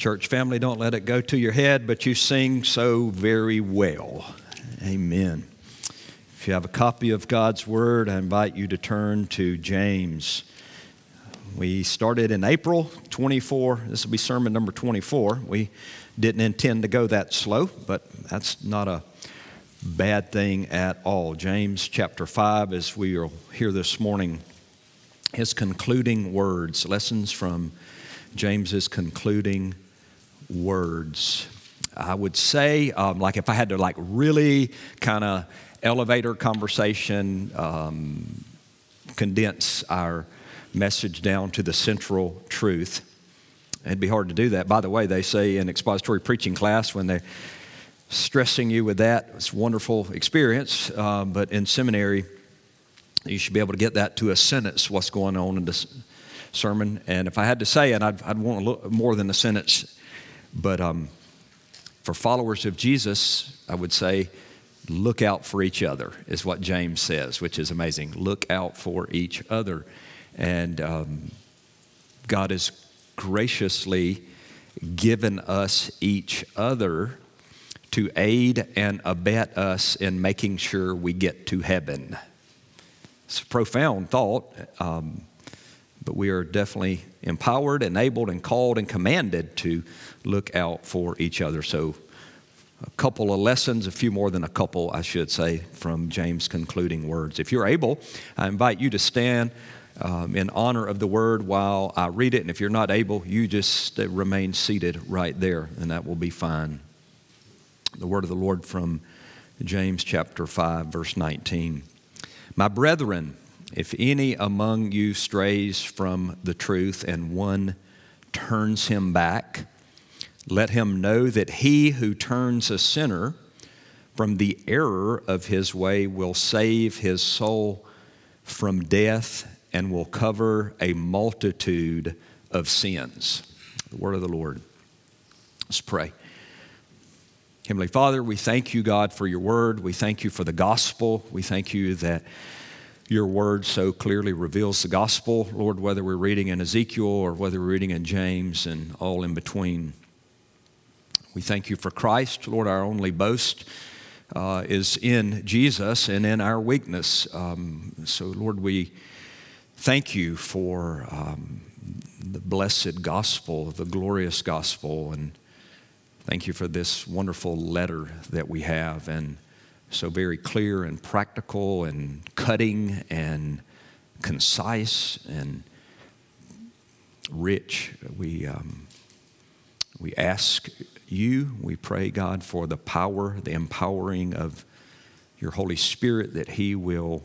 Church family, don't let it go to your head, but you sing so very well. Amen. If you have a copy of God's Word, I invite you to turn to James. We started in April 24. This will be sermon number 24. We didn't intend to go that slow, but that's not a bad thing at all. James chapter 5, as we will hear this morning, his concluding words, lessons from James's concluding words. I would say, like if I had to really kind of elevator conversation, condense our message down to the central truth, it'd be hard to do that. By the way, they say in expository preaching class when they're stressing you with that, it's a wonderful experience, but in seminary, you should be able to get that to a sentence, what's going on in this sermon. And if I had to say it, I'd want a little more than a sentence. But for followers of Jesus, I would say, look out for each other, is what James says, which is amazing. Look out for each other. And God has graciously given us each other to aid and abet us in making sure we get to heaven. It's a profound thought, but we are definitely empowered, enabled, and called and commanded to look out for each other. So a couple of lessons, a few more than a couple, I should say, from James' concluding words. If you're able, I invite you to stand in honor of the word while I read it. And if you're not able, you just remain seated right there, and that will be fine. The word of the Lord from James chapter 5, verse 19. My brethren, if any among you strays from the truth and one turns him back, let him know that he who turns a sinner from the error of his way will save his soul from death and will cover a multitude of sins. The word of the Lord. Let's pray. Heavenly Father, we thank you, God, for your word. We thank you for the gospel. We thank you that your word so clearly reveals the gospel, Lord, whether we're reading in Ezekiel or whether we're reading in James and all in between. We thank you for Christ, Lord. Our only boast is in Jesus and in our weakness. So, Lord, we thank you for the blessed gospel, the glorious gospel, and thank you for this wonderful letter that we have, and so very clear and practical and cutting and concise and rich. We ask you, we pray, God, for the power, the empowering of your Holy Spirit, that he will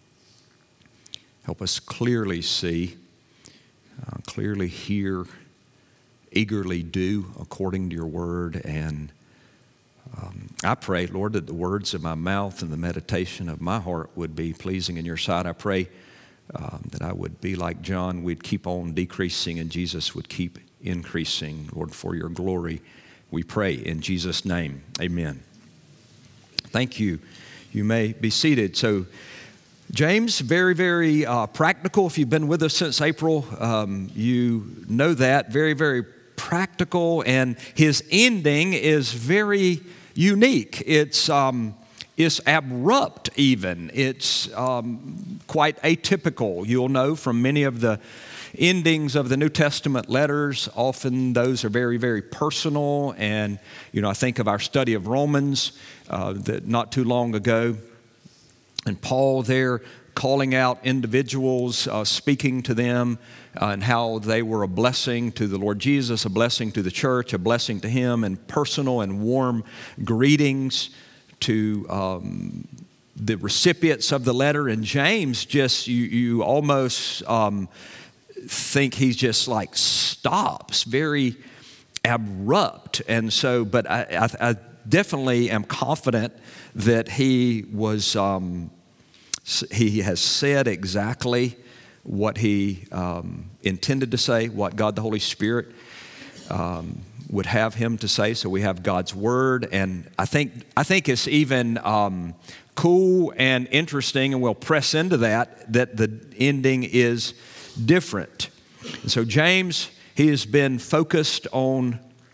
help us clearly see, clearly hear, eagerly do according to your word. And I pray, Lord, that the words of my mouth and the meditation of my heart would be pleasing in your sight. I pray that I would be like John. We'd keep on decreasing and Jesus would keep increasing. Lord, for your glory, we pray in Jesus' name. Amen. Thank you. You may be seated. So, James, very, very practical. If you've been with us since April, you know that. Very, very practical. And his ending is very unique. It's abrupt even. It's quite atypical. You'll know from many of the endings of the New Testament letters, often those are very, very personal. And, I think of our study of Romans that not too long ago. And Paul there calling out individuals, speaking to them and how they were a blessing to the Lord Jesus, a blessing to the church, a blessing to him, and personal and warm greetings to the recipients of the letter. And James just, you almost think he's just like stops, very abrupt. And so, but I definitely am confident that he was, he has said exactly what he intended to say, what God the Holy Spirit would have him to say. So we have God's Word, and I think it's even cool and interesting, and we'll press into that the ending is different. And so James, he has been focused on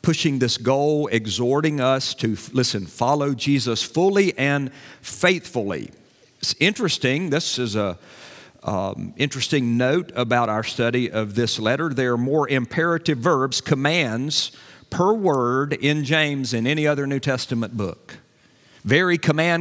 pushing this goal, exhorting us to, listen, follow Jesus fully and faithfully. It's interesting. This is a interesting note about our study of this letter. There are more imperative verbs, commands, per word in James than any other New Testament book. Very command.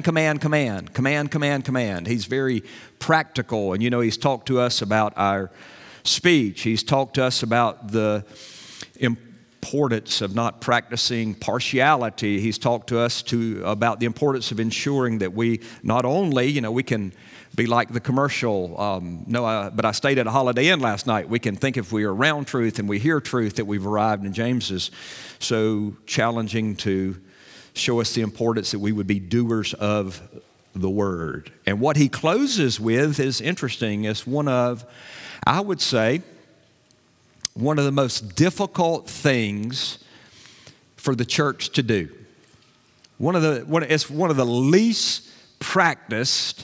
He's very practical. And he's talked to us about our speech. He's talked to us about the importance of not practicing partiality. He's talked to us about the importance of ensuring that we not only, we can be like the commercial, but I stayed at a Holiday Inn last night. We can think if we are around truth and we hear truth that we've arrived. And James is so challenging to show us the importance that we would be doers of the word. And what he closes with is interesting. It's I would say, one of the most difficult things for the church to do. It's one of the least practiced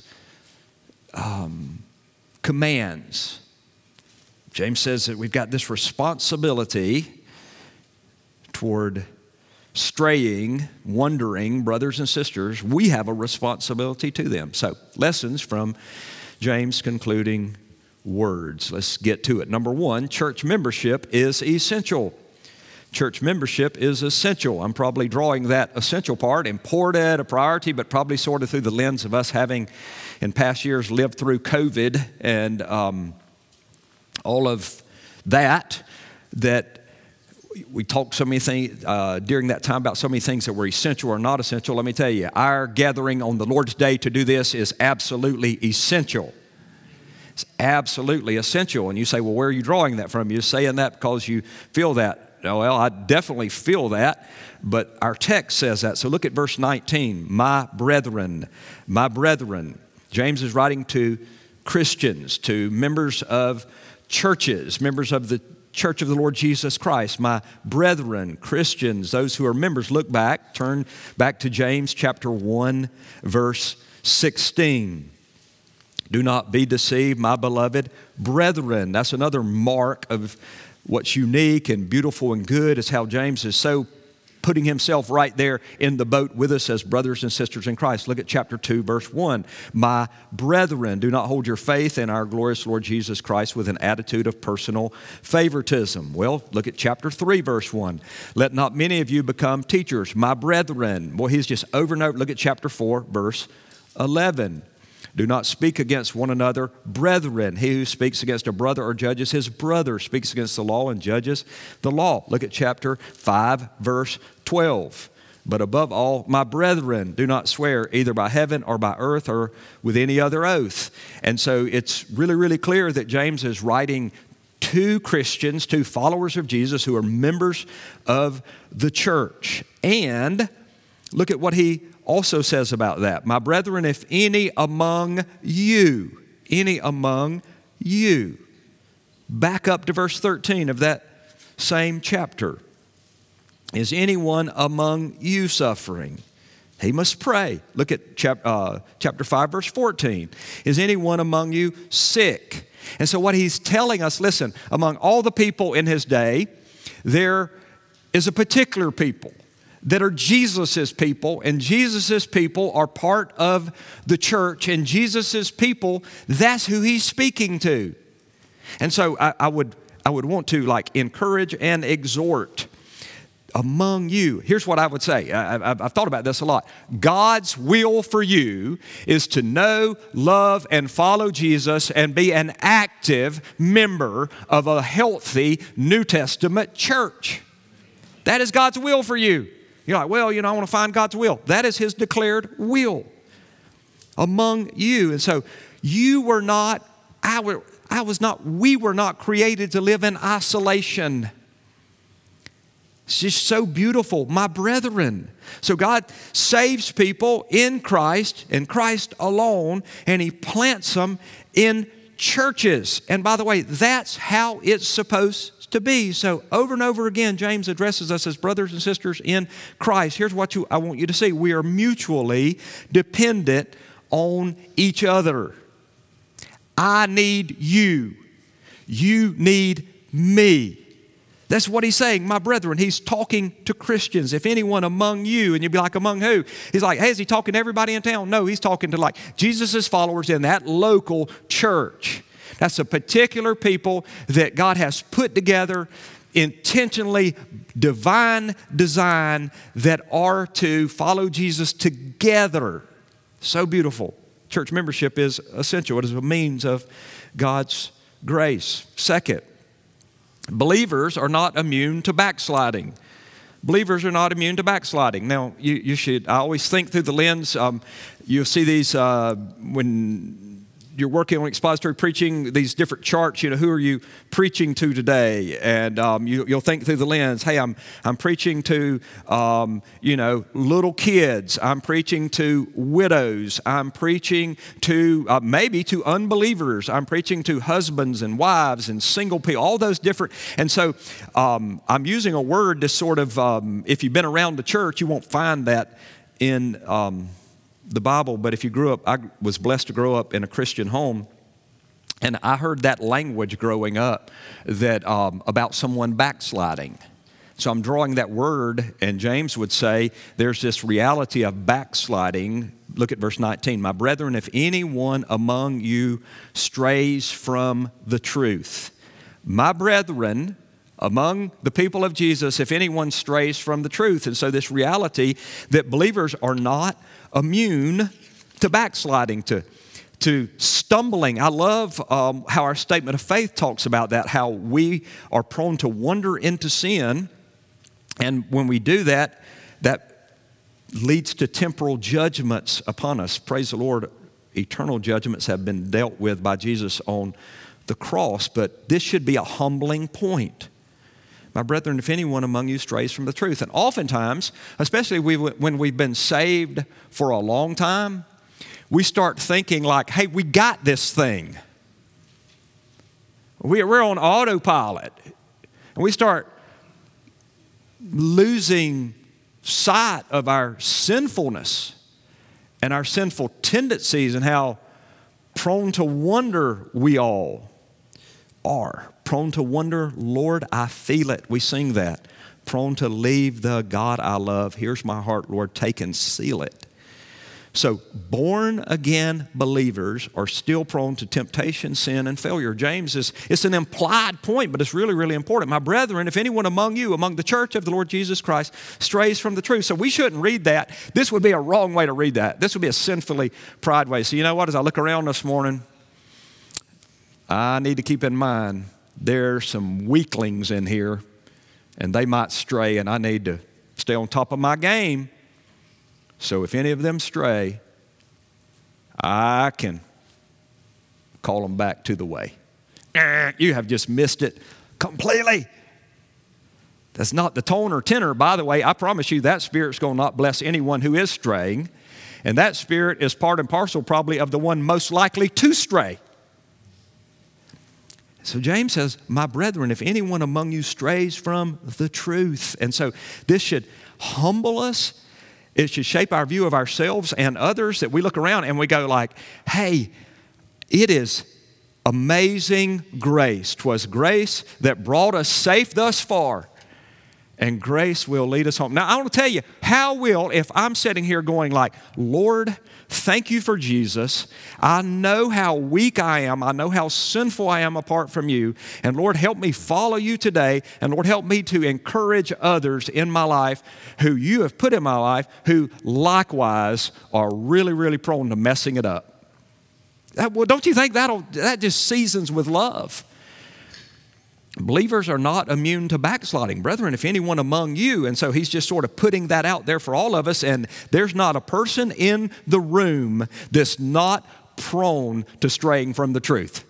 commands. James says that we've got this responsibility toward straying, wandering brothers and sisters. We have a responsibility to them. So, lessons from James' concluding words. Let's get to it. Number one, church membership is essential. Church membership is essential. I'm probably drawing that essential part, important, a priority, but probably sort of through the lens of us having in past years lived through COVID and all of that we talked so many things during that time about so many things that were essential or not essential. Let me tell you, our gathering on the Lord's Day to do this is absolutely essential. It's absolutely essential. And you say, well, where are you drawing that from? You're saying that because you feel that. Well, I definitely feel that, but our text says that. So look at verse 19. My brethren. James is writing to Christians, to members of churches, members of the Church of the Lord Jesus Christ. My brethren, Christians, those who are members, turn back to James chapter 1, verse 16. Do not be deceived, my beloved brethren. That's another mark of what's unique and beautiful and good is how James is so putting himself right there in the boat with us as brothers and sisters in Christ. Look at chapter 2, verse 1. My brethren, do not hold your faith in our glorious Lord Jesus Christ with an attitude of personal favoritism. Well, look at chapter 3, verse 1. Let not many of you become teachers. My brethren. Boy, he's just over and over. Look at chapter 4, verse 11. Do not speak against one another, brethren. He who speaks against a brother or judges his brother speaks against the law and judges the law. Look at chapter 5, verse 12. But above all, my brethren, do not swear either by heaven or by earth or with any other oath. And so it's really, really clear that James is writing to Christians, to followers of Jesus who are members of the church. And look at what he also says about that. My brethren, if any among you, back up to verse 13 of that same chapter. Is anyone among you suffering? He must pray. Look at chapter 5, verse 14. Is anyone among you sick? And so what he's telling us, listen, among all the people in his day, there is a particular people that are Jesus's people, and Jesus's people are part of the church, and Jesus's people, that's who he's speaking to. And so I would want to encourage and exhort among you. Here's what I would say. I've thought about this a lot. God's will for you is to know, love, and follow Jesus and be an active member of a healthy New Testament church. That is God's will for you. You're like, well, I want to find God's will. That is His declared will among you. And so you were not, we were not created to live in isolation. It's just so beautiful, my brethren. So God saves people in Christ and Christ alone, and He plants them in churches. And by the way, that's how it's supposed to be. So over and over again, James addresses us as brothers and sisters in Christ. Here's what I want you to see. We are mutually dependent on each other. I need you. You need me. That's what he's saying, my brethren. He's talking to Christians. If anyone among you, and you'd be like, among who? He's like, hey, is he talking to everybody in town? No, he's talking to like Jesus' followers in that local church. That's a particular people that God has put together, intentionally, divine design, that are to follow Jesus together. So beautiful. Church membership is essential. It is a means of God's grace. Second, believers are not immune to backsliding. Believers are not immune to backsliding. Now, you should, I always think through the lens, you'll see these when you're working on expository preaching, these different charts, who are you preaching to today? And you'll think through the lens, hey, I'm preaching to, little kids. I'm preaching to widows. I'm preaching to, maybe to unbelievers. I'm preaching to husbands and wives and single people, all those different. And so I'm using a word to sort of, if you've been around the church, you won't find that in the Bible, but if you grew up, I was blessed to grow up in a Christian home, and I heard that language growing up that about someone backsliding. So I'm drawing that word, and James would say there's this reality of backsliding. Look at verse 19. My brethren, if anyone among you strays from the truth. My brethren, among the people of Jesus, if anyone strays from the truth. And so this reality that believers are not immune to backsliding, to stumbling. I love how our statement of faith talks about that, how we are prone to wander into sin. And when we do that, that leads to temporal judgments upon us. Praise the Lord, eternal judgments have been dealt with by Jesus on the cross. But this should be a humbling point. My brethren, if anyone among you strays from the truth. And oftentimes, especially when we've been saved for a long time, we start thinking like, hey, we got this thing. We're on autopilot. And we start losing sight of our sinfulness and our sinful tendencies and how prone to wonder we all are. Prone to wonder, Lord, I feel it. We sing that. Prone to leave the God I love. Here's my heart, Lord, take and seal it. So born again believers are still prone to temptation, sin, and failure. James it's an implied point, but it's really, really important. My brethren, if anyone among you, among the church of the Lord Jesus Christ, strays from the truth. So we shouldn't read that. This would be a wrong way to read that. This would be a sinfully pride way. So you know what? As I look around this morning, I need to keep in mind there's some weaklings in here, and they might stray, and I need to stay on top of my game. So if any of them stray, I can call them back to the way. You have just missed it completely. That's not the tone or tenor. By the way, I promise you that spirit's going to not bless anyone who is straying, and that spirit is part and parcel probably of the one most likely to stray. So James says, my brethren, if anyone among you strays from the truth. And so this should humble us. It should shape our view of ourselves and others, that we look around and we go like, hey, it is amazing grace. 'Twas grace that brought us safe thus far, and grace will lead us home. Now, I want to tell you, how will, if I'm sitting here going like, Lord, thank you for Jesus. I know how weak I am. I know how sinful I am apart from you. And Lord, help me follow you today. And Lord, help me to encourage others in my life who you have put in my life, who likewise are really, really prone to messing it up. Well, don't you think that just seasons with love? Believers are not immune to backsliding. Brethren, if anyone among you, and so he's just sort of putting that out there for all of us, and there's not a person in the room that's not prone to straying from the truth.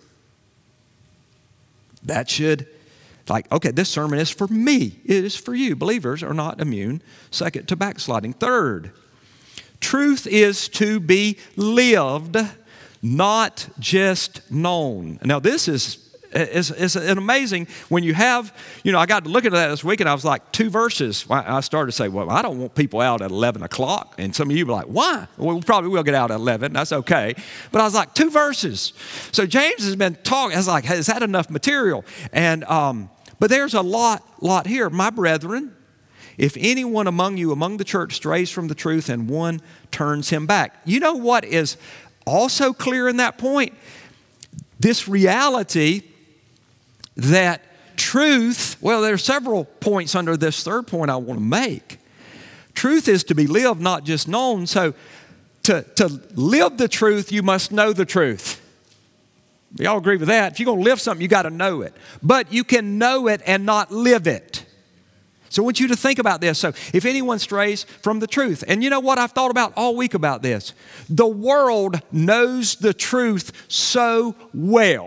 That should, like, okay, this sermon is for me. It is for you. Believers are not immune, second, to backsliding. Third, truth is to be lived, not just known. Now, this is an amazing, when you have, I got to look at that this week and I was like, 2 verses. I started to say, well, I don't want people out at 11 o'clock. And some of you were like, why? Well, we probably will get out at 11. That's okay. But I was like, 2 verses. So James has been talking. I was like, hey, is that enough material? And But there's a lot here. My brethren, if anyone among you, among the church, strays from the truth and one turns him back. You know what is also clear in that point? This reality that truth, well, there are several points under this third point I want to make. Truth is to be lived, not just known. So to live the truth, you must know the truth. Y'all agree with that? If you're going to live something, you got to know it. But you can know it and not live it. So I want you to think about this. So if anyone strays from the truth, and you know what I've thought about all week about this? The world knows the truth so well.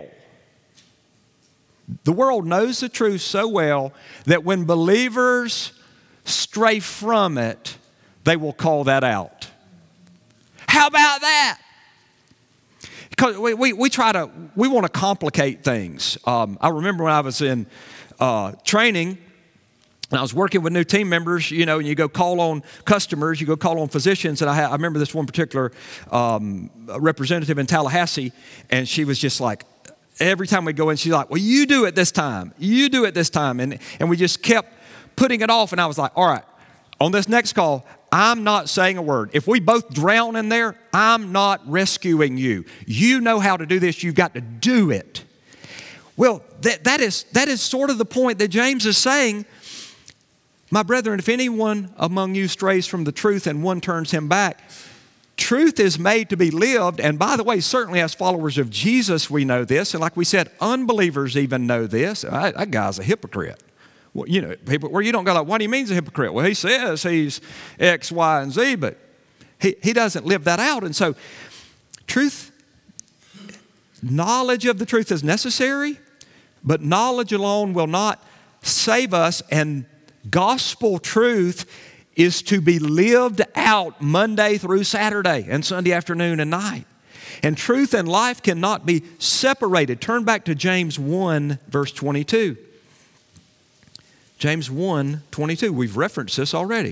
The world knows the truth so well that when believers stray from it, they will call that out. How about that? Because we want to complicate things. I remember when I was in training, and I was working with new team members, you know, and you go call on customers, you go call on physicians. And I remember this one particular representative in Tallahassee, and she was just like, every time we go in, she's like, well, you do it this time. You do it this time. And we just kept putting it off. And I was like, all right, on this next call, I'm not saying a word. If we both drown in there, I'm not rescuing you. You know how to do this. You've got to do it. Well, that is sort of the point that James is saying. My brethren, if anyone among you strays from the truth and one turns him back, truth is made to be lived. And by the way, certainly as followers of Jesus, we know this. And like we said, unbelievers even know this. That guy's a hypocrite. Well, you know, people where you don't go like, what do you mean he's a hypocrite? Well, he says he's X, Y, and Z, but he doesn't live that out. And so truth, knowledge of the truth is necessary, but knowledge alone will not save us. And gospel truth is to be lived out Monday through Saturday and Sunday afternoon and night. And truth and life cannot be separated. Turn back to James 1, verse 22. James 1, 22. We've referenced this already.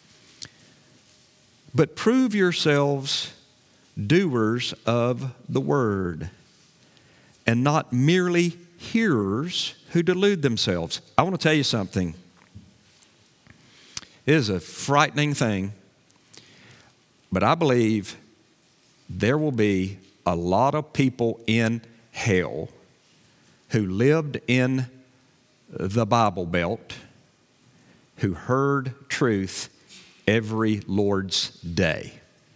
But prove yourselves doers of the word, and not merely hearers who delude themselves. I want to tell you something. It is a frightening thing, but I believe there will be a lot of people in hell who lived in the Bible Belt, who heard truth every Lord's day.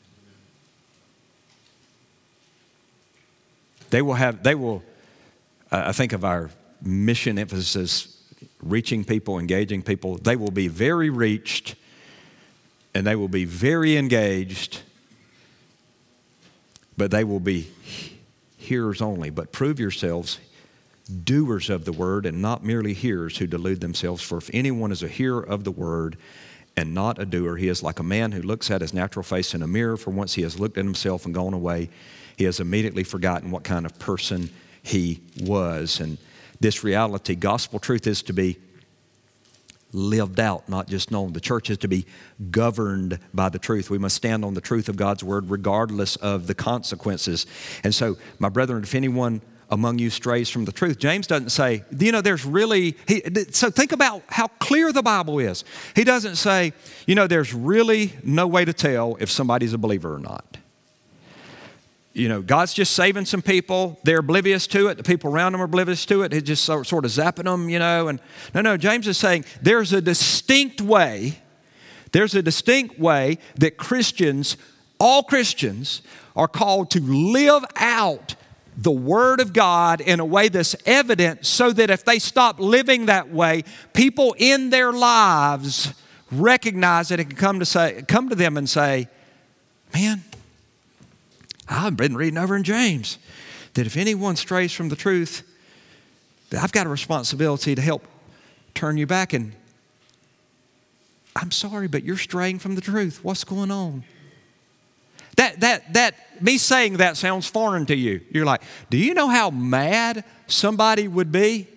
I think of our mission emphasis, reaching people, engaging people. They will be very reached and they will be very engaged, but they will be hearers only. But prove yourselves doers of the word and not merely hearers who delude themselves. For if anyone is a hearer of the word and not a doer, he is like a man who looks at his natural face in a mirror. For once he has looked at himself and gone away, he has immediately forgotten what kind of person he was. And this reality, gospel truth, is to be lived out, not just known. The church is to be governed by the truth. We must stand on the truth of God's word regardless of the consequences. And so, my brethren, if anyone among you strays from the truth, James doesn't say, you know, there's really, so think about how clear the Bible is. He doesn't say, you know, there's really no way to tell if somebody's a believer or not. You know, God's just saving some people. They're oblivious to it. The people around them are oblivious to it. He's just sort of zapping them, you know. And no, James is saying there's a distinct way that Christians, all Christians, are called to live out the Word of God in a way that's evident, so that if they stop living that way, people in their lives recognize it and can come to them and say, man, I've been reading over in James that if anyone strays from the truth, that I've got a responsibility to help turn you back. And I'm sorry, but you're straying from the truth. What's going on? That me saying that sounds foreign to you. You're like, do you know how mad somebody would be?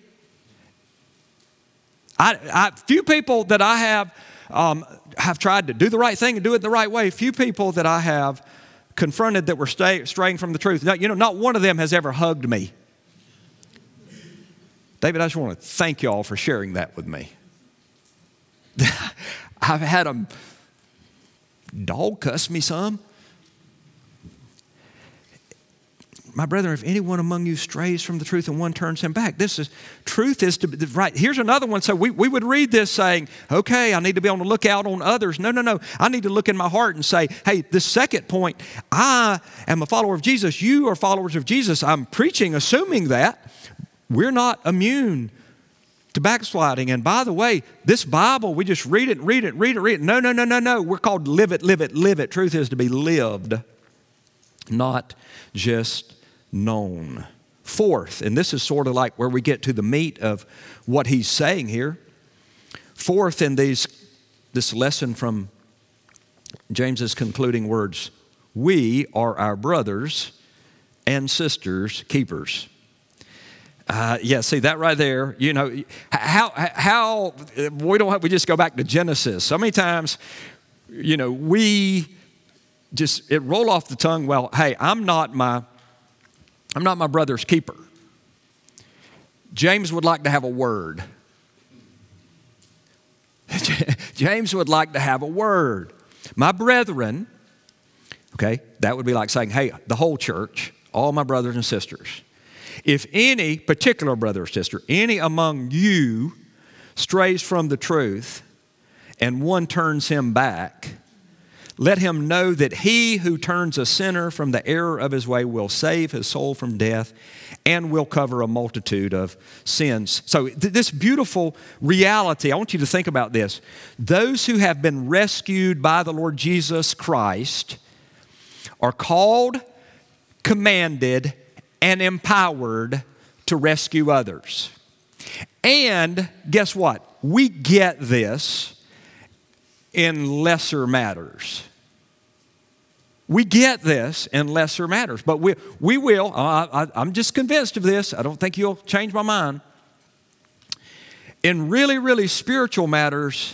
Few people that I have tried to do the right thing and do it the right way. Few people that I have confronted that were straying from the truth. Now, you know, not one of them has ever hugged me. David, I just want to thank y'all for sharing that with me. I've had a dog cuss me some. My brethren, if anyone among you strays from the truth and one turns him back, truth is to be right. Here's another one. So we would read this saying, okay, I need to be on the lookout on others. No. I need to look in my heart and say, hey, this second point, I am a follower of Jesus. You are followers of Jesus. I'm preaching, assuming that we're not immune to backsliding. And by the way, this Bible, we just read it. No. We're called live it. Truth is to be lived, not just known. Fourth, and this is sort of like where we get to the meat of what he's saying here. Fourth in this lesson from James's concluding words, we are our brothers and sisters' keepers. See that right there. You know how we just go back to Genesis. So many times, we just it roll off the tongue. Well, hey, I'm not my brother's keeper. James would like to have a word. James would like to have a word. My brethren, okay, that would be like saying, hey, the whole church, all my brothers and sisters. If any particular brother or sister, any among you strays from the truth and one turns him back, let him know that he who turns a sinner from the error of his way will save his soul from death and will cover a multitude of sins. So this beautiful reality, I want you to think about this. Those who have been rescued by the Lord Jesus Christ are called, commanded, and empowered to rescue others. And guess what? We get this in lesser matters. We get this in lesser matters, but we will. I'm just convinced of this. I don't think you'll change my mind. In really, really spiritual matters,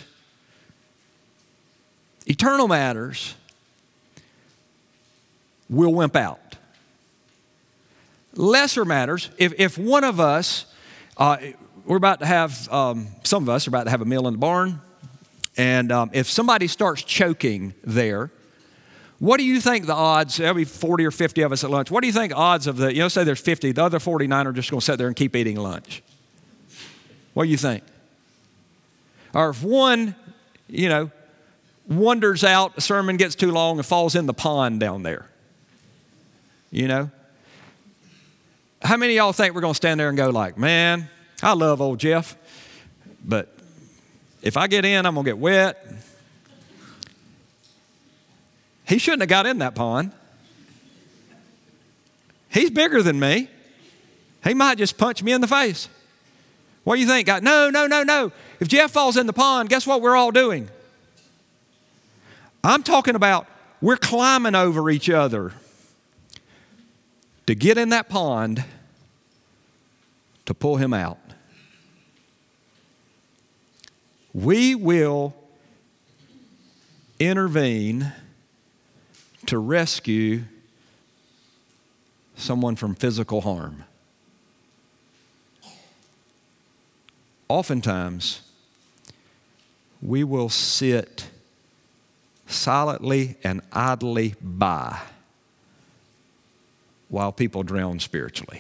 eternal matters, we'll wimp out. Lesser matters, if one of us, we're about to have, some of us are about to have a meal in the barn, and if somebody starts choking there, what do you think the odds, there'll be 40 or 50 of us at lunch, what do you think odds of say there's 50, the other 49 are just going to sit there and keep eating lunch? What do you think? Or if one, wanders out, the sermon gets too long and falls in the pond down there, How many of y'all think we're going to stand there and go like, man, I love old Jeff, but if I get in, I'm going to get wet. He shouldn't have got in that pond. He's bigger than me. He might just punch me in the face. What do you think? No. If Jeff falls in the pond, guess what we're all doing? I'm talking about we're climbing over each other to get in that pond to pull him out. We will intervene to rescue someone from physical harm. Oftentimes, we will sit silently and idly by while people drown spiritually.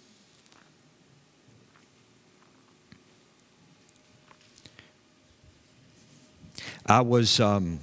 I was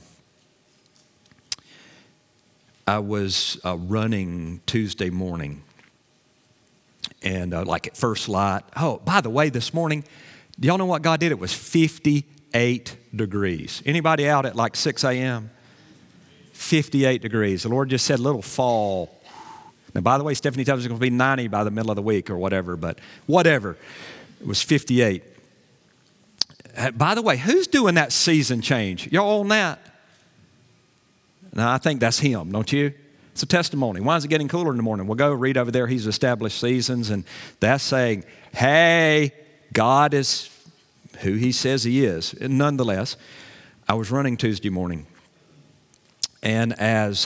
running Tuesday morning, and like at first light. Oh, by the way, this morning, do y'all know what God did? It was 58 degrees. Anybody out at like 6 a.m.? 58 degrees. The Lord just said, little fall. Now, by the way, Stephanie tells us it's going to be 90 by the middle of the week or whatever, but whatever. It was 58. By the way, who's doing that season change? Y'all on that? Now, I think that's him, don't you? It's a testimony. Why is it getting cooler in the morning? We'll go read over there. He's established seasons, and that's saying, hey, God is who he says he is. And nonetheless, I was running Tuesday morning, and as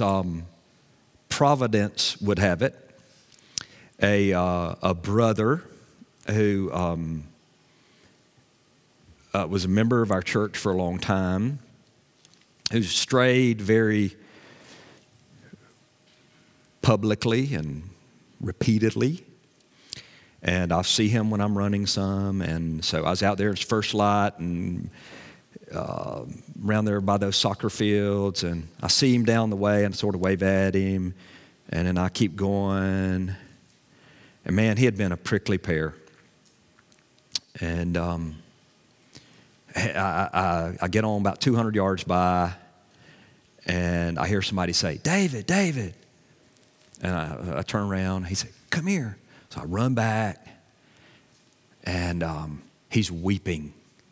Providence would have it, a brother who was a member of our church for a long time, who strayed very publicly and repeatedly. And I see him when I'm running some. And so I was out there at First Light and around there by those soccer fields. And I see him down the way and sort of wave at him. And then I keep going. And man, he had been a prickly pear. And I get on about 200 yards by, and I hear somebody say, David, David. And I turn around. He said, come here. So I run back, and he's weeping.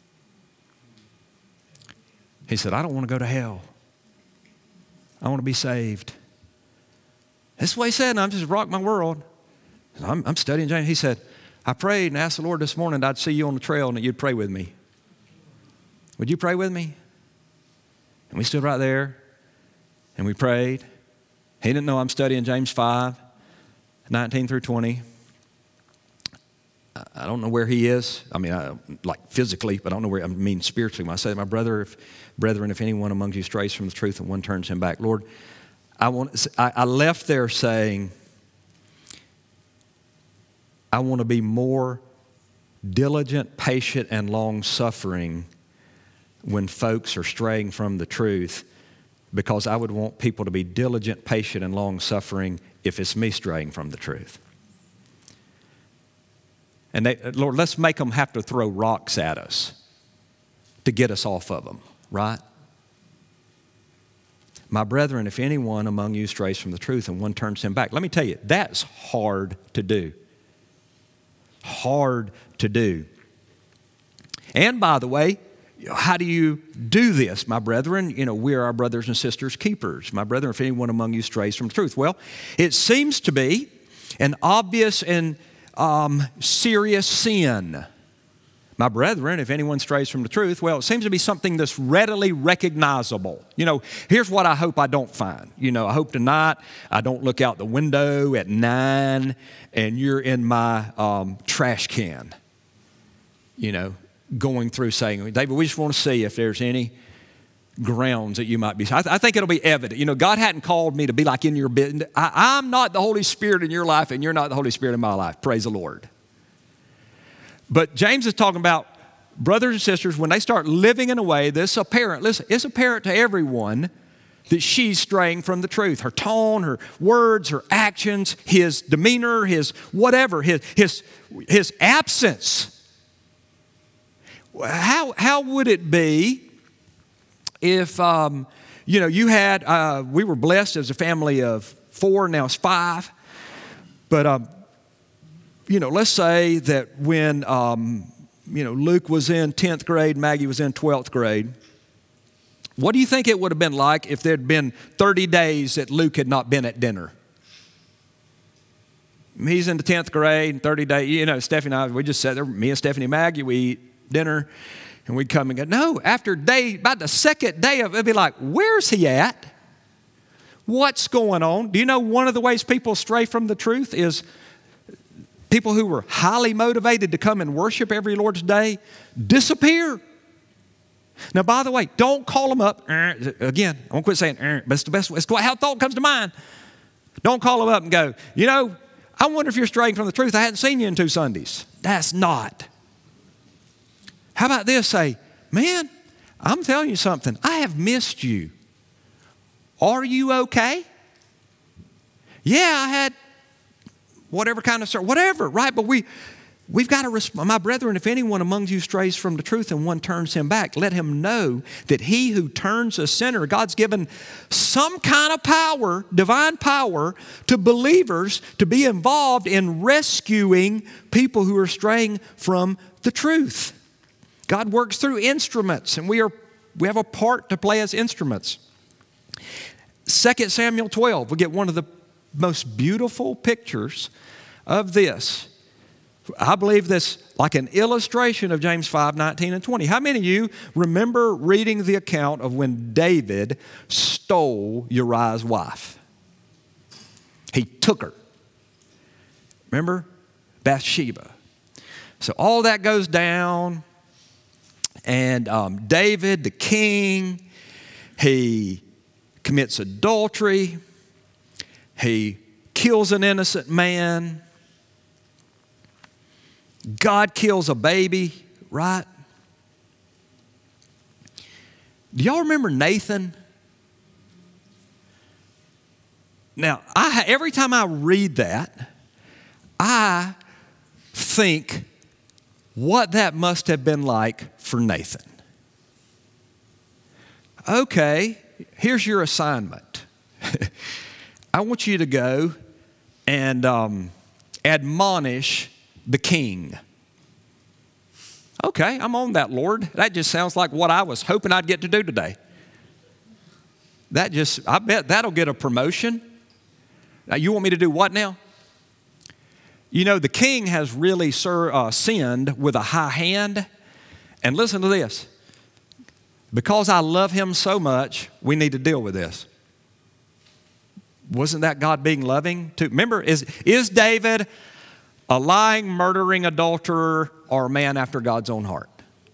He said, I don't want to go to hell. I want to be saved. That's what he said, and I'm just rocked my world. I'm studying James. He said, I prayed and asked the Lord this morning that I'd see you on the trail and that you'd pray with me. Would you pray with me? And we stood right there, and we prayed. He didn't know I'm studying James 5, 19 through 20. I don't know where he is. I mean, like physically, but I don't know where, I mean spiritually. When I say, my brethren, if anyone among you strays from the truth and one turns him back. Lord, I left there saying, I want to be more diligent, patient, and long-suffering when folks are straying from the truth, because I would want people to be diligent, patient, and long-suffering if it's me straying from the truth. And Lord, let's make them have to throw rocks at us to get us off of them, right? My brethren, if anyone among you strays from the truth and one turns him back. Let me tell you, that's hard to do. Hard to do. And by the way, how do you do this, my brethren? You know, we are our brothers and sisters' keepers. My brethren, if anyone among you strays from the truth. Well, it seems to be an obvious and serious sin. My brethren, if anyone strays from the truth, well, it seems to be something that's readily recognizable. You know, here's what I hope I don't find. You know, I hope tonight I don't look out the window at 9 and you're in my trash can, you know, going through saying, David, we just want to see if there's any grounds that you might be. I think it'll be evident. You know, God hadn't called me to be like in your business. I'm not the Holy Spirit in your life, and you're not the Holy Spirit in my life. Praise the Lord. But James is talking about brothers and sisters, when they start living in a way that's apparent. Listen, it's apparent to everyone that she's straying from the truth. Her tone, her words, her actions, his demeanor, his whatever, his absence. How would it be if, you know, you had, we were blessed as a family of 4, now it's 5. But, you know, let's say that when, you know, Luke was in 10th grade, Maggie was in 12th grade. What do you think it would have been like if there'd been 30 days that Luke had not been at dinner? He's in the 10th grade, and 30 days, you know, Stephanie and I, we just sat there, me and Stephanie and Maggie, we eat dinner, and we'd come and go. No, after about the second day of it, it'd be like, where's he at? What's going on? Do you know one of the ways people stray from the truth is people who were highly motivated to come and worship every Lord's Day disappear. Now, by the way, don't call them up. Again, I won't quit saying, but it's the best way. It's how thought comes to mind. Don't call them up and go, you know, I wonder if you're straying from the truth. I hadn't seen you in 2 Sundays. That's not. How about this? Say, man, I'm telling you something. I have missed you. Are you okay? Yeah, I had whatever kind of service, whatever, right? But we've got to respond. My brethren, if anyone among you strays from the truth and one turns him back, let him know that he who turns a sinner, God's given some kind of power, divine power, to believers to be involved in rescuing people who are straying from the truth. God works through instruments, and we have a part to play as instruments. 2 Samuel 12, we get one of the most beautiful pictures of this. I believe this like an illustration of James 5, 19 and 20. How many of you remember reading the account of when David stole Uriah's wife? He took her. Remember? Bathsheba. So all that goes down, and David, the king, he commits adultery. He kills an innocent man. God kills a baby, right? Do y'all remember Nathan? Now, every time I read that, I think what that must have been like for Nathan. Okay, here's your assignment. I want you to go and admonish the king. Okay, I'm on that, Lord. That just sounds like what I was hoping I'd get to do today. I bet that'll get a promotion. Now, you want me to do what now? You know, the king has really sinned with a high hand. And listen to this. Because I love him so much, we need to deal with this. Wasn't that God being loving? Remember, is David a lying, murdering adulterer or a man after God's own heart?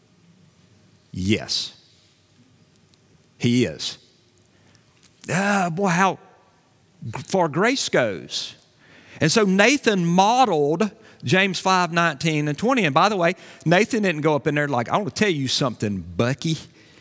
Yes. He is. Boy, how far grace goes. And so Nathan modeled James 5:19 and 20. And by the way, Nathan didn't go up in there like, I want to tell you something, Bucky.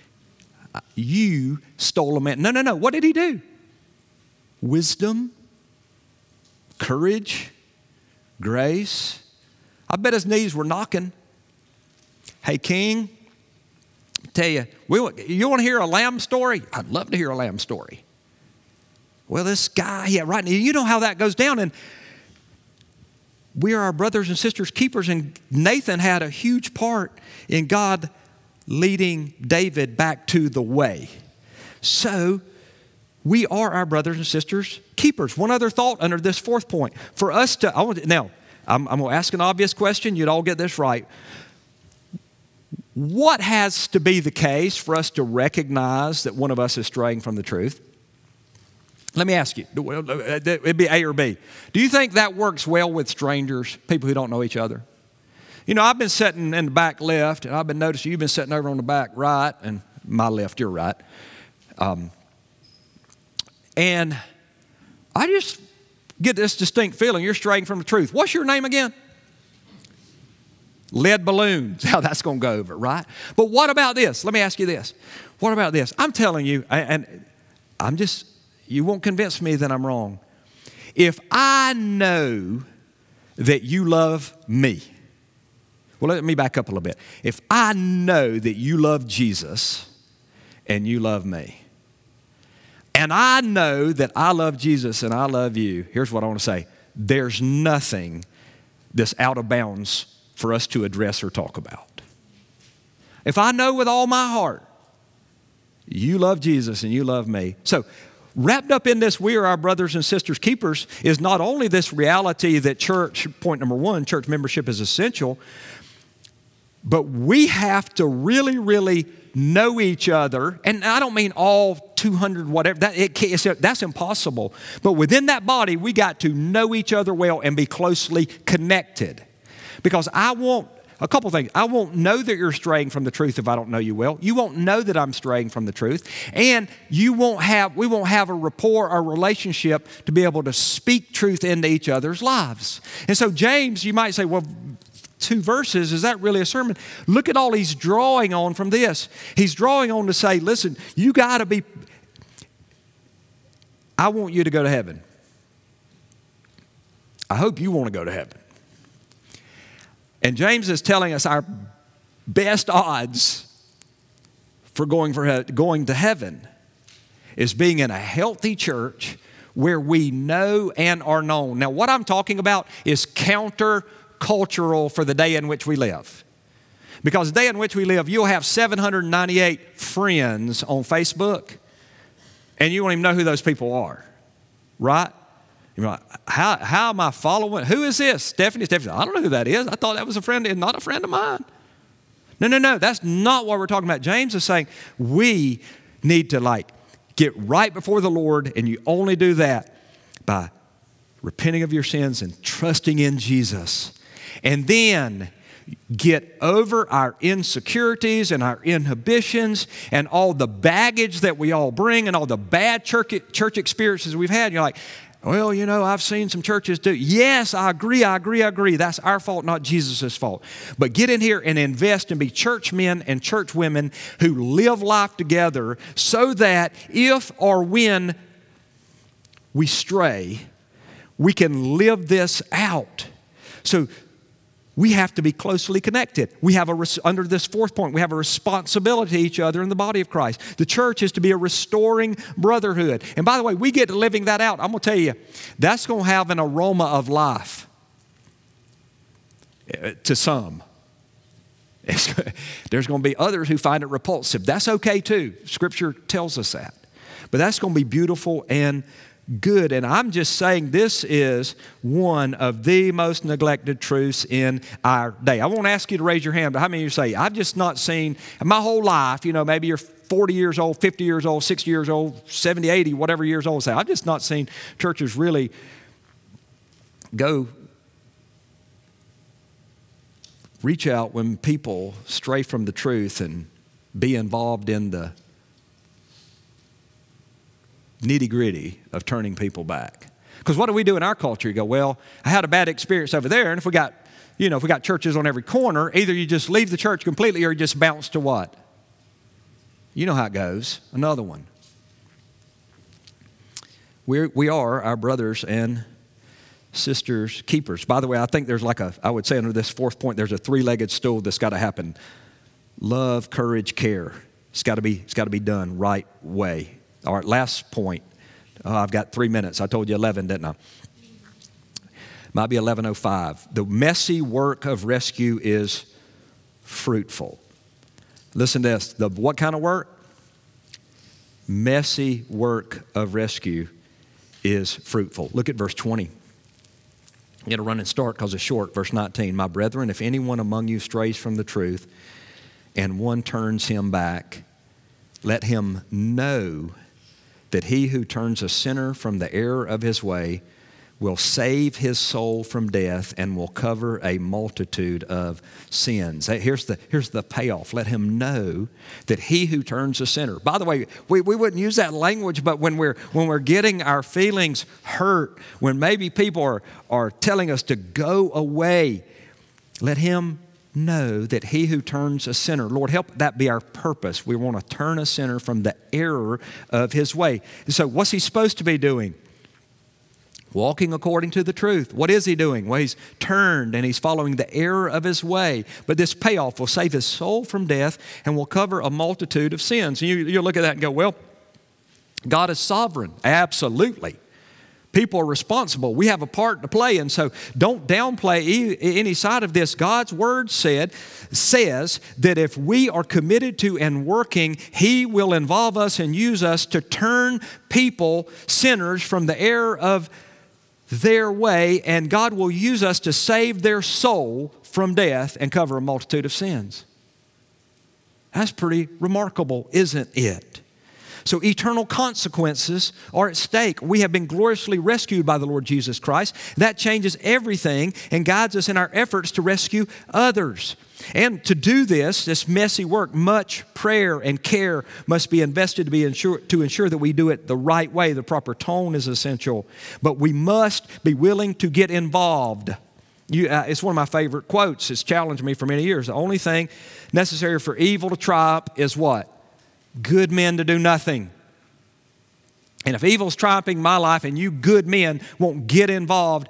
You stole a man. No. What did he do? Wisdom, courage, grace. I bet his knees were knocking. Hey, king, I tell you, you want to hear a lamb story? I'd love to hear a lamb story. Well, this guy, yeah, right. You know how that goes down. And we are our brothers and sisters' keepers. And Nathan had a huge part in God leading David back to the way. So we are our brothers and sisters' keepers. One other thought under this fourth point. For us to, I'm going to ask an obvious question. You'd all get this right. What has to be the case for us to recognize that one of us is straying from the truth? Let me ask you, it'd be A or B. Do you think that works well with strangers, people who don't know each other? You know, I've been sitting in the back left, and I've been noticing you've been sitting over on the back right, and my left, your right. And I just get this distinct feeling you're straying from the truth. What's your name again? Lead balloons. How that's going to go over, right? But what about this? Let me ask you this. What about this? I'm telling you, and you won't convince me that I'm wrong. If I know that you love me, well, let me back up a little bit. If I know that you love Jesus and you love me, and I know that I love Jesus and I love you, here's what I want to say. There's nothing that's out of bounds for us to address or talk about. If I know with all my heart you love Jesus and you love me. So wrapped up in this, we are our brothers and sisters keepers, is not only this reality that church, point number one, church membership is essential, but we have to really, really know each other. And I don't mean all 200, whatever. That's impossible. But within that body, we got to know each other well and be closely connected. Because a couple things. I won't know that you're straying from the truth if I don't know you well. You won't know that I'm straying from the truth. And we won't have a rapport or relationship to be able to speak truth into each other's lives. And so James, you might say, well, 2 verses, is that really a sermon? Look at all he's drawing on from this. He's drawing on to say, listen, you got to be, I want you to go to heaven. I hope you want to go to heaven. And James is telling us our best odds for going to heaven is being in a healthy church where we know and are known. Now, what I'm talking about is counter-cultural for the day in which we live. Because the day in which we live, you'll have 798 friends on Facebook, and you won't even know who those people are, right? You're like, how am I following? Who is this? Stephanie, I don't know who that is. I thought that was a friend, not a friend of mine. No. That's not what we're talking about. James is saying we need to get right before the Lord, and you only do that by repenting of your sins and trusting in Jesus. And then get over our insecurities and our inhibitions and all the baggage that we all bring and all the bad church experiences we've had. You're like, well, you know, I've seen some churches do. Yes, I agree. That's our fault, not Jesus' fault. But get in here and invest and be church men and church women who live life together so that if or when we stray, we can live this out. So we have to be closely connected. We have under this fourth point, we have a responsibility to each other in the body of Christ. The church is to be a restoring brotherhood. And by the way, we get to living that out. I'm going to tell you, that's going to have an aroma of life to some. There's going to be others who find it repulsive. That's okay too. Scripture tells us that. But that's going to be beautiful and good. And I'm just saying this is one of the most neglected truths in our day. I won't ask you to raise your hand, but how many of you say, I've just not seen, my whole life, you know, maybe you're 40 years old, 50 years old, 60 years old, 70, 80, whatever years old, say, I've just not seen churches really go reach out when people stray from the truth and be involved in the nitty-gritty of turning people back. Because what do we do in our culture? You go, well, I had a bad experience over there, and if we got churches on every corner, either you just leave the church completely or you just bounce to what? You know how it goes. Another one. We are our brothers and sisters' keepers. By the way, I think there's I would say under this fourth point, there's a three-legged stool that's got to happen. Love, courage, care. It's got to be done right way. All right, last point. I've got 3 minutes. I told you 11, didn't I? Might be 11:05. The messy work of rescue is fruitful. Listen to this. What kind of work? Messy work of rescue is fruitful. Look at verse 20. I'm going to run and start because it's short. Verse 19. My brethren, if anyone among you strays from the truth and one turns him back, let him know that he who turns a sinner from the error of his way will save his soul from death and will cover a multitude of sins. Here's the payoff. Let him know that he who turns a sinner. By the way, we wouldn't use that language, but when we're getting our feelings hurt, when maybe people are telling us to go away, let him know that he who turns a sinner, Lord, help that be our purpose. We want to turn a sinner from the error of his way. And so what's he supposed to be doing? Walking according to the truth. What is he doing? Well, he's turned and he's following the error of his way. But this payoff will save his soul from death and will cover a multitude of sins. And you look at that and go, well, God is sovereign. Absolutely. People are responsible. We have a part to play, and so don't downplay any side of this. God's Word says that if we are committed to and working, He will involve us and use us to turn people, sinners, from the error of their way, and God will use us to save their soul from death and cover a multitude of sins. That's pretty remarkable, isn't it? So eternal consequences are at stake. We have been gloriously rescued by the Lord Jesus Christ. That changes everything and guides us in our efforts to rescue others. And to do this messy work, much prayer and care must be invested to ensure that we do it the right way. The proper tone is essential. But we must be willing to get involved. It's one of my favorite quotes. It's challenged me for many years. The only thing necessary for evil to triumph is what? Good men to do nothing. And if evil's triumphing my life and you good men won't get involved,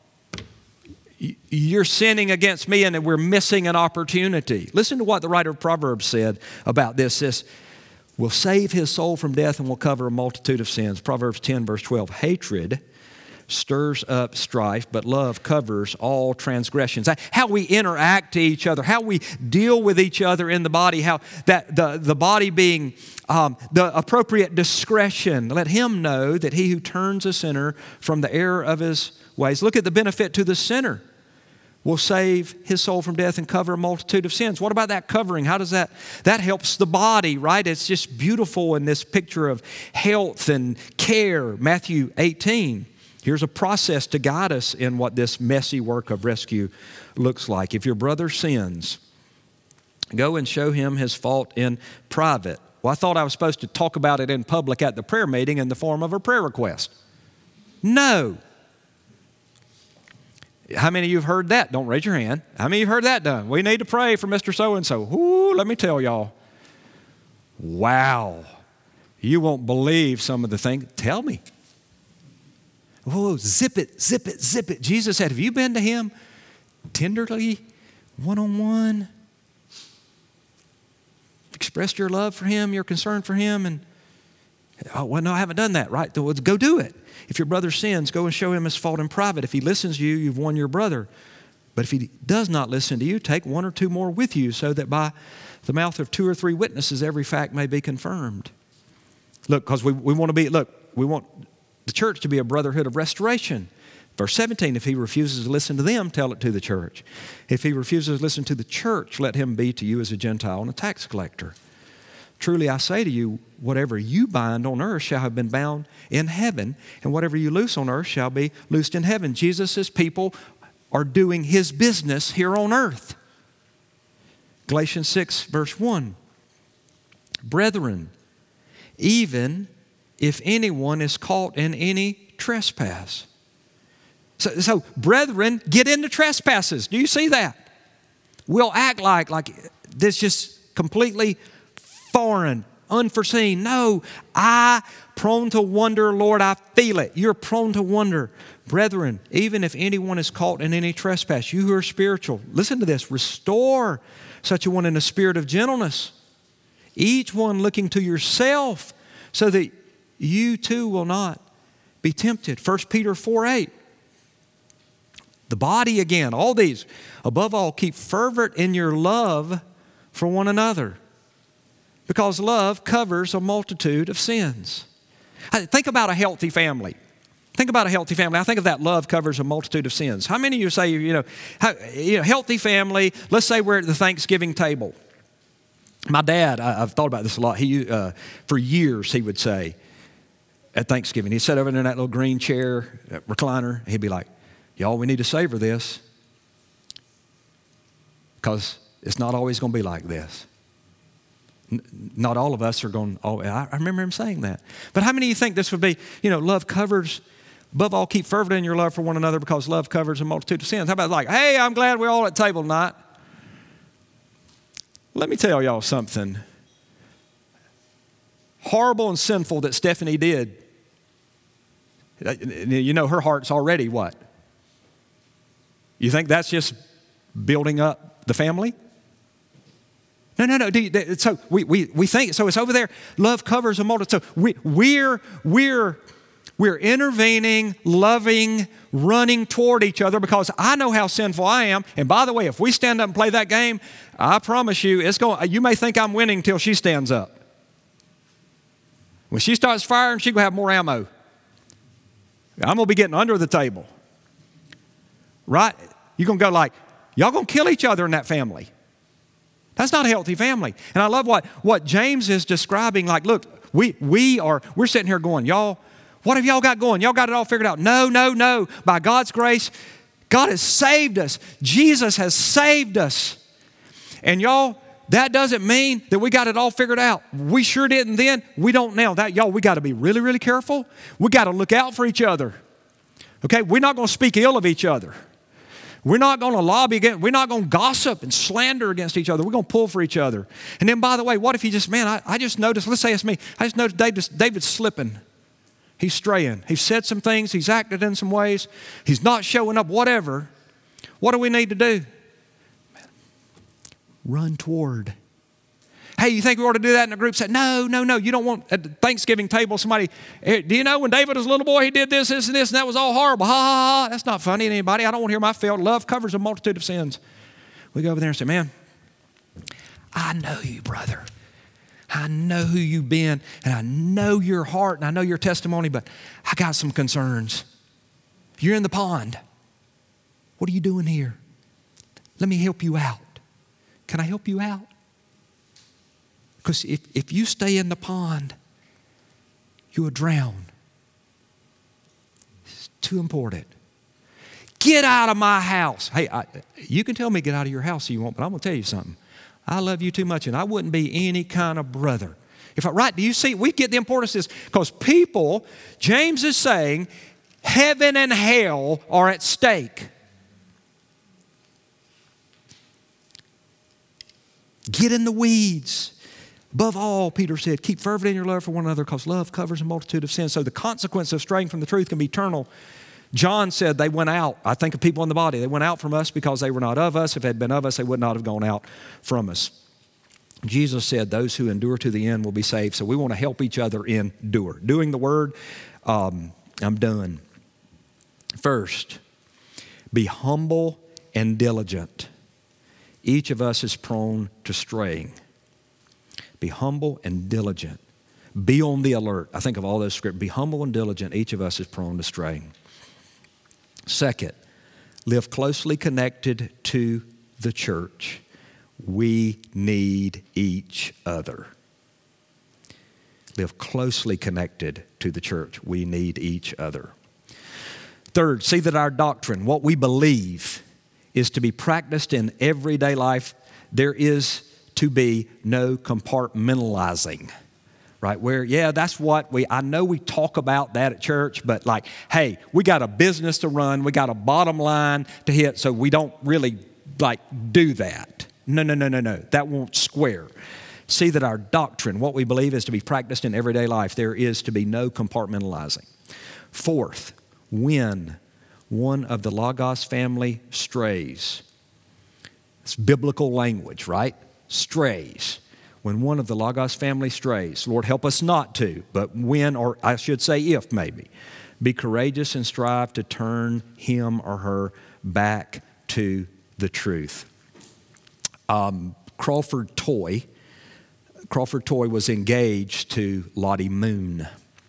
you're sinning against me and we're missing an opportunity. Listen to what the writer of Proverbs said about this. This will save his soul from death and will cover a multitude of sins. Proverbs 10 verse 12. Hatred stirs up strife, but love covers all transgressions. How we interact to each other, how we deal with each other in the body, how that the body being the appropriate discretion. Let him know that he who turns a sinner from the error of his ways. Look at the benefit to the sinner. Will save his soul from death and cover a multitude of sins. What about that covering? How does that helps the body, right? It's just beautiful in this picture of health and care. Matthew 18. Here's a process to guide us in what this messy work of rescue looks like. If your brother sins, go and show him his fault in private. Well, I thought I was supposed to talk about it in public at the prayer meeting in the form of a prayer request. No. How many of you have heard that? Don't raise your hand. How many of you have heard that done? We need to pray for Mr. So-and-so. Ooh, let me tell y'all. Wow. You won't believe some of the things. Tell me. Whoa, zip it, zip it, zip it. Jesus said, have you been to him tenderly, one-on-one? Expressed your love for him, your concern for him, and, oh, well, no, I haven't done that, right? Well, go do it. If your brother sins, go and show him his fault in private. If he listens to you, you've won your brother. But if he does not listen to you, take one or two more with you so that by the mouth of 2 or 3 witnesses, every fact may be confirmed. Look, because we want to be, we want the church to be a brotherhood of restoration. Verse 17, if he refuses to listen to them, tell it to the church. If he refuses to listen to the church, let him be to you as a Gentile and a tax collector. Truly I say to you, whatever you bind on earth shall have been bound in heaven, and whatever you loose on earth shall be loosed in heaven. Jesus' people are doing his business here on earth. Galatians 6, verse 1. Brethren, even if anyone is caught in any trespass. So brethren, get into trespasses. Do you see that? We'll act like this just completely foreign, unforeseen. No, prone to wonder, Lord, I feel it. You're prone to wonder. Brethren, even if anyone is caught in any trespass, you who are spiritual, listen to this, restore such a one in a spirit of gentleness, each one looking to yourself, so that you too will not be tempted. 1 Peter 4:8. The body again, all these. Above all, keep fervent in your love for one another, because love covers a multitude of sins. Think about a healthy family. Think about a healthy family. I think of that love covers a multitude of sins. How many of you say, healthy family, let's say we're at the Thanksgiving table. My dad, I've thought about this a lot. For years, he would say at Thanksgiving, he'd sit over there in that little green chair, recliner, he'd be like, y'all, we need to savor this because it's not always going to be like this. Not all of us are going, I remember him saying that. But how many of you think this would be, love covers, above all, keep fervent in your love for one another because love covers a multitude of sins. How about hey, I'm glad we're all at the table tonight. Let me tell y'all something horrible and sinful that Stephanie did. Her heart's already what? You think that's just building up the family? No. So we think, so it's over there. Love covers a multitude. So we're intervening, loving, running toward each other because I know how sinful I am. And by the way, if we stand up and play that game, I promise you, you may think I'm winning until she stands up. When she starts firing, she's going to have more ammo. I'm going to be getting under the table. Right? You're going to go y'all going to kill each other in that family. That's not a healthy family. And I love what James is describing. Look, we're sitting here going, y'all, what have y'all got going? Y'all got it all figured out. No. By God's grace, God has saved us. Jesus has saved us. And y'all, that doesn't mean that we got it all figured out. We sure didn't then. We don't now. We got to be really, really careful. We got to look out for each other. Okay? We're not going to speak ill of each other. We're not going to lobby against, we're not going to gossip and slander against each other. We're going to pull for each other. And then, by the way, what if you just, I just noticed, let's say it's me, I just noticed David's slipping. He's straying. He's said some things. He's acted in some ways. He's not showing up, whatever. What do we need to do? Run toward. Hey, you think we ought to do that in a group? Say, no. You don't want at the Thanksgiving table somebody, do you know when David was a little boy, he did this, and that was all horrible. Ha, ha, ha. That's not funny to anybody. I don't want to hear my failed. Love covers a multitude of sins. We go over there and say, man, I know you, brother. I know who you've been, and I know your heart, and I know your testimony, but I got some concerns. You're in the pond. What are you doing here? Let me help you out. Can I help you out? Because if you stay in the pond, you will drown. Too important. Get out of my house. Hey, you can tell me get out of your house if you want, but I'm going to tell you something. I love you too much, and I wouldn't be any kind of brother. Do you see, we get the importance of this, because people, James is saying, heaven and hell are at stake. Get in the weeds. Above all, Peter said, keep fervent in your love for one another, because love covers a multitude of sins. So the consequence of straying from the truth can be eternal. John said they went out. I think of people in the body. They went out from us because they were not of us. If they had been of us, they would not have gone out from us. Jesus said those who endure to the end will be saved. So we want to help each other endure. Doing the word, I'm done. First, be humble and diligent. Each of us is prone to straying. Be humble and diligent. Be on the alert. I think of all those scriptures. Be humble and diligent. Each of us is prone to straying. Second, live closely connected to the church. We need each other. Live closely connected to the church. We need each other. Third, see that our doctrine, what we believe, is to be practiced in everyday life. There is to be no compartmentalizing. Right, where, that's what I know we talk about that at church, but like, hey, we got a business to run, we got a bottom line to hit, so we don't really do that. No, that won't square. See that our doctrine, what we believe, is to be practiced in everyday life. There is to be no compartmentalizing. Fourth, when one of the Logos family strays, it's biblical language, right? Strays. When one of the Logos family strays, Lord, help us not to, but when, or I should say if maybe, be courageous and strive to turn him or her back to the truth. Crawford Toy was engaged to Lottie Moon,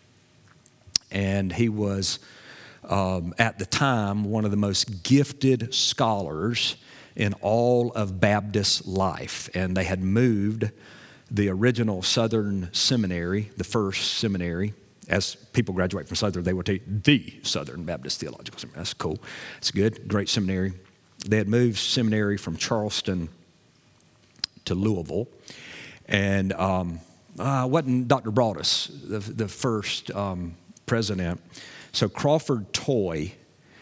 and he was, at the time, one of the most gifted scholars in all of Baptist life, and they had moved the original Southern Seminary, the first seminary. As people graduate from Southern, they will take the Southern Baptist Theological Seminary. That's cool. It's good. Great seminary. They had moved seminary from Charleston to Louisville. And wasn't Dr. Broadus the first president? So Crawford Toy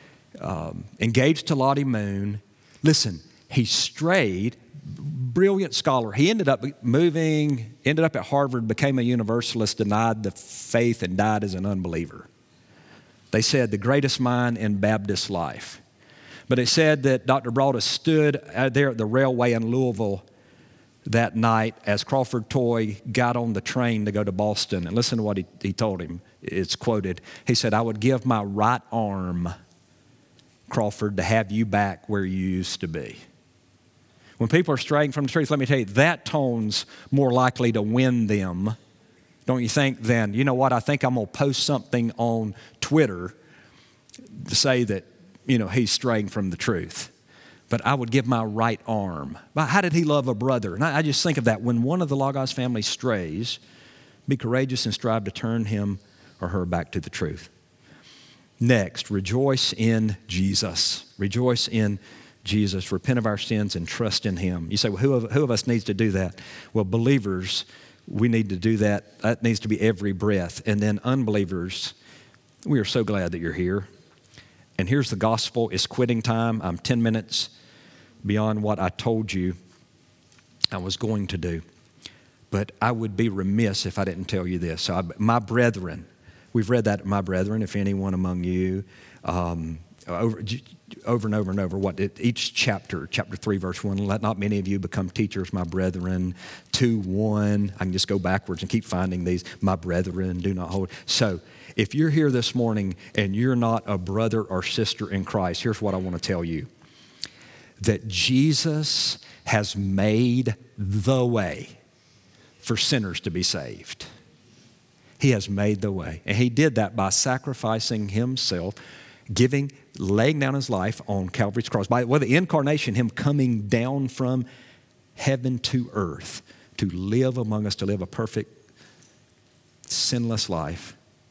engaged to Lottie Moon. Listen, he strayed. Brilliant scholar. He ended up at Harvard, became a Universalist, denied the faith, and died as an unbeliever. They said the greatest mind in Baptist life. But it said that Dr. Broadus stood there at the railway in Louisville that night as Crawford Toy got on the train to go to Boston. And listen to what he told him. It's quoted. He said, "I would give my right arm, Crawford, to have you back where you used to be." When people are straying from the truth, let me tell you, that tone's more likely to win them, don't you think, than, you know what, I think I'm going to post something on Twitter to say that, he's straying from the truth. But I would give my right arm. But how did he love a brother? And I just think of that. When one of the Logos family strays, be courageous and strive to turn him or her back to the truth. Next, rejoice in Jesus. Rejoice in Jesus, repent of our sins and trust in him. You say, well, who of us needs to do that? Well, believers, we need to do that. That needs to be every breath. And then unbelievers, we are so glad that you're here. And here's the gospel. It's quitting time. I'm 10 minutes beyond what I told you I was going to do. But I would be remiss if I didn't tell you this. So my brethren, we've read that, my brethren, if anyone among you, over and over and over, each chapter 3, verse 1, let not many of you become teachers, my brethren. 2:1, I can just go backwards and keep finding these. My brethren, do not hold. So if you're here this morning and you're not a brother or sister in Christ, here's what I want to tell you. That Jesus has made the way for sinners to be saved. He has made the way. And he did that by sacrificing himself, laying down his life on Calvary's cross. By the incarnation, him coming down from heaven to earth to live among us, to live a perfect, sinless life,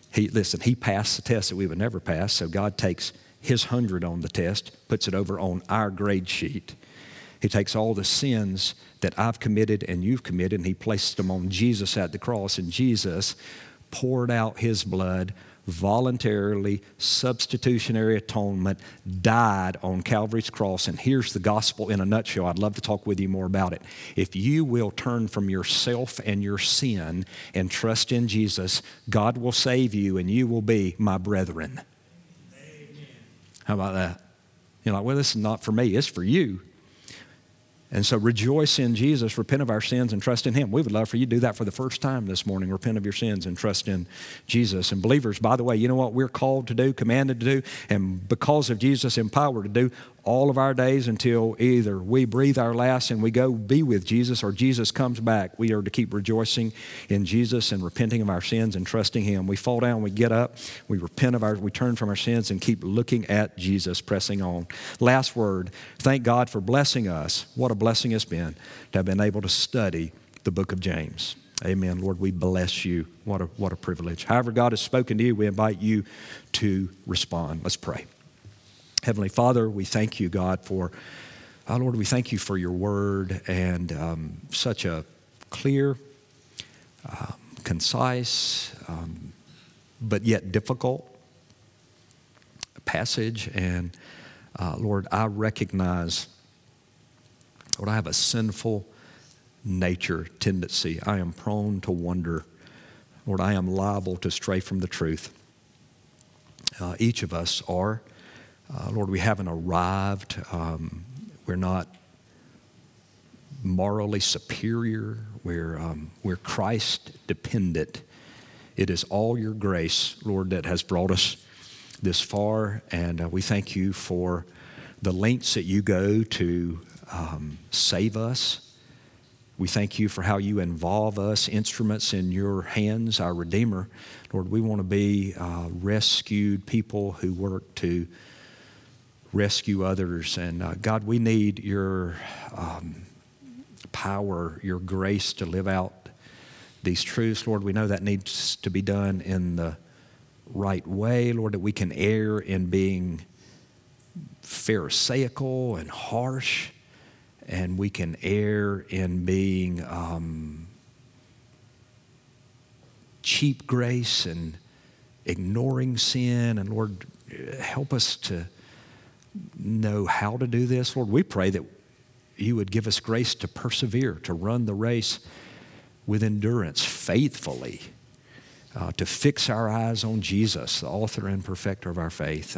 He passed the test that we would never pass, so God takes his 100 on the test, puts it over on our grade sheet. He takes all the sins that I've committed and you've committed, and he placed them on Jesus at the cross, and Jesus poured out his blood voluntarily, substitutionary atonement, died on Calvary's cross. And here's the gospel in a nutshell. I'd love to talk with you more about it. If you will turn from yourself and your sin and trust in Jesus, God will save you and you will be my brethren. Amen. How about that? You're like, well, this is not for me, it's for you. And so rejoice in Jesus, repent of our sins, and trust in him. We would love for you to do that for the first time this morning. Repent of your sins and trust in Jesus. And believers, by the way, you know what we're called to do, commanded to do, and because of Jesus, empowered to do all of our days until either we breathe our last and we go be with Jesus, or Jesus comes back. We are to keep rejoicing in Jesus and repenting of our sins and trusting him. We fall down, we get up, we turn from our sins and keep looking at Jesus, pressing on. Last word, thank God for blessing us. What a blessing it's been to have been able to study the book of James. Amen. Lord, we bless you. What a privilege. However God has spoken to you, we invite you to respond. Let's pray. Heavenly Father, we thank you, God, for, Lord, we thank you for your word and such a clear, concise, but yet difficult passage. And Lord, I recognize, Lord, I have a sinful nature tendency. I am prone to wander. Lord, I am liable to stray from the truth. Each of us are. Lord, we haven't arrived. We're not morally superior. We're Christ dependent. It is all your grace, Lord, that has brought us this far. And we thank you for the lengths that you go to save us. We thank you for how you involve us, instruments in your hands, our Redeemer. Lord, we want to be rescued people who work to rescue others. And God, we need your power, your grace to live out these truths. Lord, we know that needs to be done in the right way. Lord, that we can err in being pharisaical and harsh, and we can err in being cheap grace and ignoring sin. And Lord, help us to know how to do this. Lord, we pray that you would give us grace to persevere, to run the race with endurance, faithfully, to fix our eyes on Jesus, the author and perfecter of our faith.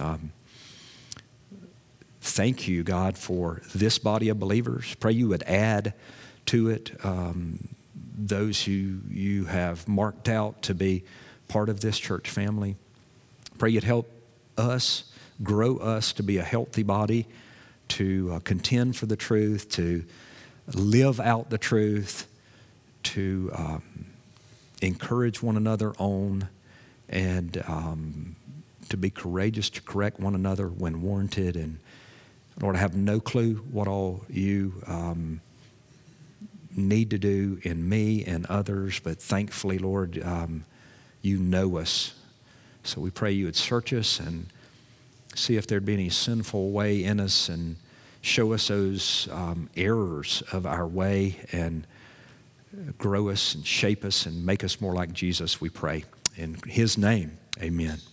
Thank you, God, for this body of believers. Pray you would add to it those who you have marked out to be part of this church family. Pray you'd help us, grow us to be a healthy body, to contend for the truth, to live out the truth, to encourage one another on, and to be courageous to correct one another when warranted. And Lord, I have no clue what all you need to do in me and others, but thankfully, Lord, you know us. So we pray you would search us and see if there'd be any sinful way in us, and show us those errors of our way, and grow us and shape us and make us more like Jesus, we pray. In his name, amen.